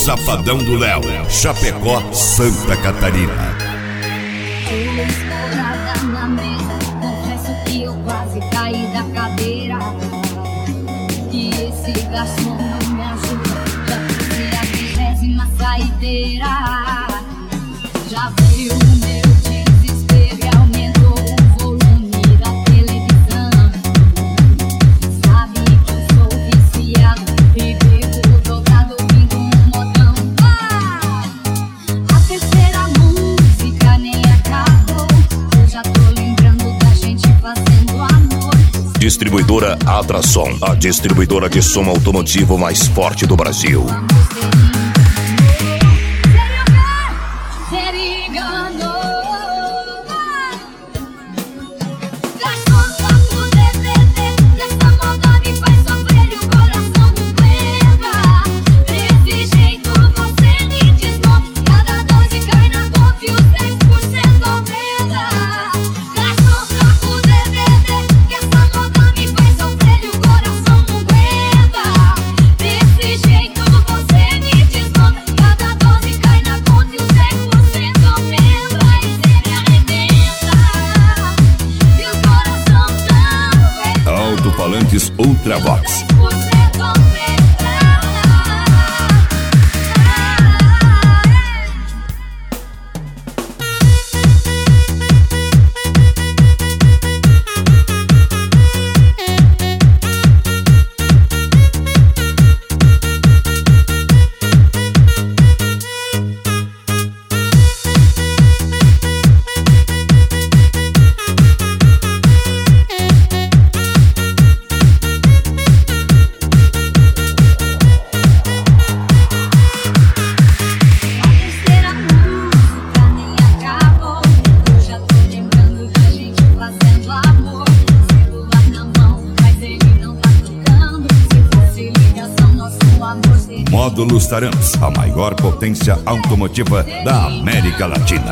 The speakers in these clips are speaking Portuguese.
Chapadão do Léo, Chapecó, Santa Catarina. Estourada na mesa, confesso que eu quase caí da cadeira. E esse garçom não me ajuda, já fiz a 20ª saideira. Já veio o meu desespero e aumentou o volume da televisão. Sabe que eu sou viciado e bebo dobrado ouvindo um modão. A terceira música nem acabou, eu já tô lembrando da gente fazendo amor. Distribuidora Atrason, a distribuidora de som automotivo mais forte do Brasil. Alto-falantes Ultravox. Módulos Taramps, a maior potência automotiva da América Latina.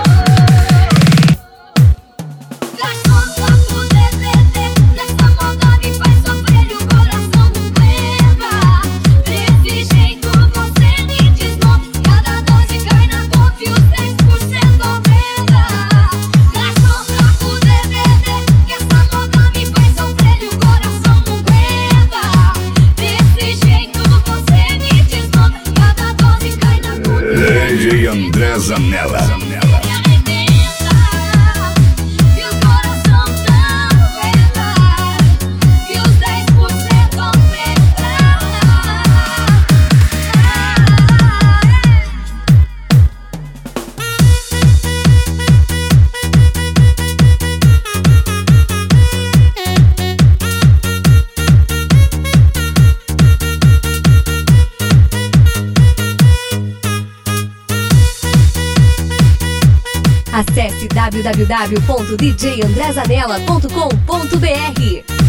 DJ André Zanella. Acesse www.djandrezanella.com.br.